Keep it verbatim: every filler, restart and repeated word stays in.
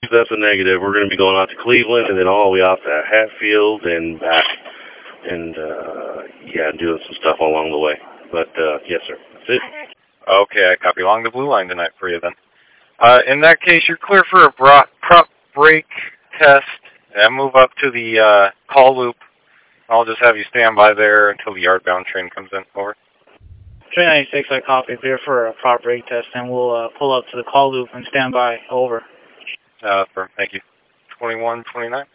That's a negative. We're going to be going out to Cleveland and then all the way out to Hatfield and back. And, uh, yeah, doing some stuff along the way. But, uh, yes, sir. That's it. Okay, I copy along the blue line tonight for you then. Uh, in that case, you're clear for a bro- prop brake test and move up to the uh, call loop. I'll just have you stand by there until the yardbound train comes in. Over. Train ninety-six, I copy. Clear for a prop brake test, and we'll uh, pull up to the call loop and stand by. Over. Uh, for, thank you. twenty-one twenty-nine.